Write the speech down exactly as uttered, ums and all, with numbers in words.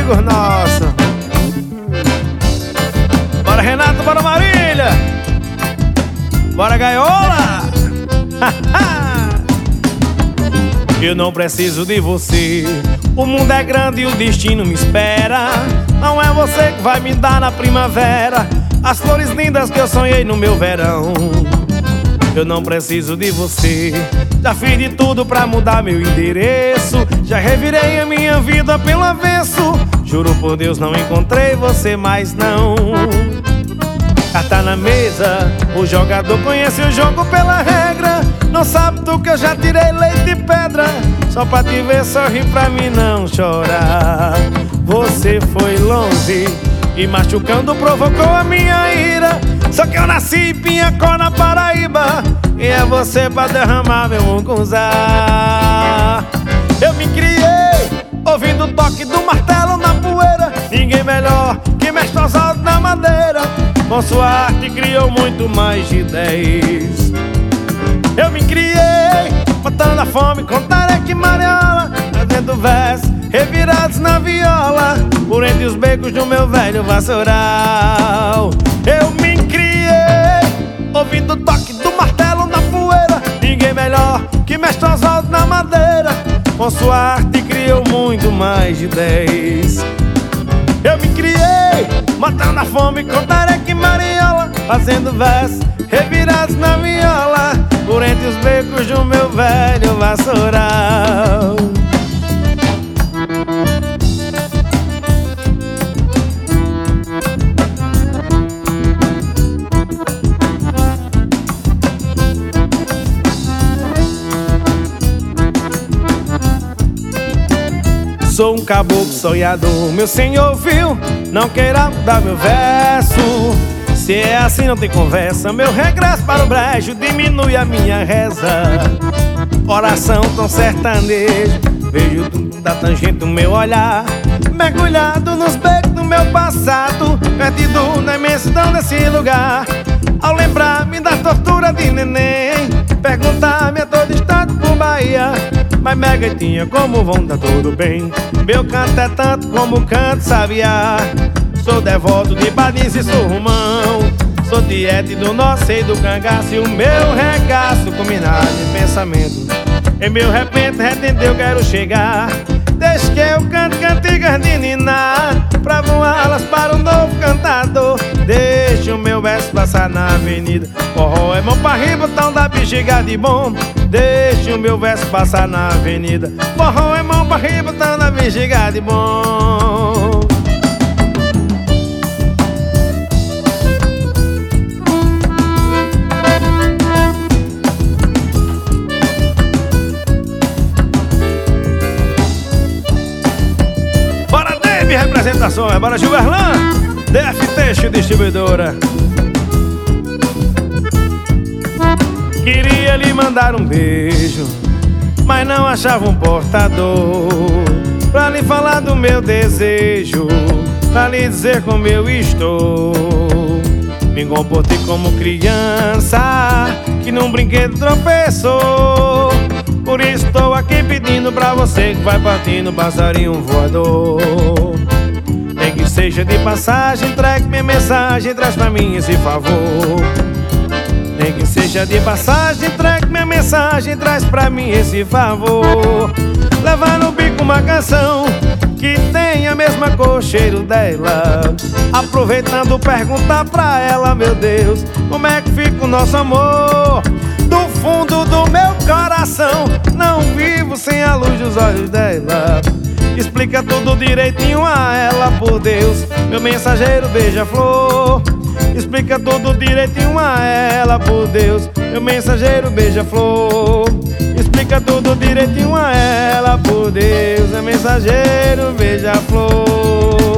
amigos nossos. Bora Renato, bora Marília, bora Gaiola. Eu não preciso de você, o mundo é grande e o destino me espera. Não é você que vai me dar na primavera as flores lindas que eu sonhei no meu verão. Eu não preciso de você, já fiz de tudo pra mudar meu endereço. Já revirei a minha vida pelo avesso. Juro por Deus, não encontrei você mais não. Carta na mesa, o jogador conhece o jogo pela regra. Não sabe tu que eu já tirei leite de pedra só pra te ver sorrir, pra mim não chorar. Você foi longe e machucando provocou a minha ira. Só que eu nasci em Pinhacó, na Paraíba, e é você pra derramar meu mucunzá. Eu me criei ouvindo o toque do martelo na poeira. Ninguém melhor que mestre Oswaldo na madeira. Com sua arte criou muito mais de dez. Eu me criei matando a fome com tareca e mariola, fazendo versos revirados na viola por entre os becos do meu velho vassoural. Eu me criei ouvindo o toque do martelo na poeira. Ninguém melhor que mestre Oswaldo na madeira. Com sua arte criou muito mais de dez. Eu me criei matando a fome com tareca e mariola, fazendo versos revirados na viola por entre os becos do meu velho vassoural. Sou um caboclo sonhador, meu senhor viu, não queira mudar meu verso. Se é assim não tem conversa, meu regresso para o brejo diminui a minha reza. Oração tão sertanejo, vejo tudo da tangente do meu olhar, mergulhado nos becos do meu passado, perdido na imensidão desse lugar. Ao lembrar-me da tortura de neném, perguntar-me a todo instante por Bahia. Mas minha gaitinha, como vão, tá tudo bem? Meu canto é tanto como canto sabiá. Sou devoto de Badins e Surrumão, sou tiete do nosso e do cangaço. E o meu regaço combinado de pensamento, em meu repente retentei eu quero chegar. Deixe que eu cante cantigas de ninar, pra voá-las para um novo cantador. Deixe o meu verso passar na avenida, forró é mão pra rir, botão da bexiga de bom. Deixe o meu verso passar na avenida, forró é mão pra rir, botão da bexiga de bom. Representações, bora Gilberlan, D F Teixo Distribuidora. Queria lhe mandar um beijo, mas não achava um portador pra lhe falar do meu desejo, pra lhe dizer como eu estou. Me comportei como criança que num brinquedo tropeçou. Por isso estou aqui pedindo pra você que vai partindo, passarinho voador. Nem que seja de passagem, entregue minha mensagem, traz pra mim esse favor. Nem que seja de passagem, entregue minha mensagem, traz pra mim esse favor. Levar no bico uma canção que tem a mesma cor, cheiro dela. Aproveitando, perguntar pra ela, meu Deus, como é que fica o nosso amor? Do fundo do meu coração, não vivo sem a luz dos olhos dela. Explica tudo direitinho a ela, por Deus, meu mensageiro beija-flor. Explica tudo direitinho a ela, por Deus, meu mensageiro beija-flor. Explica tudo direitinho a ela, por Deus, meu mensageiro beija-flor.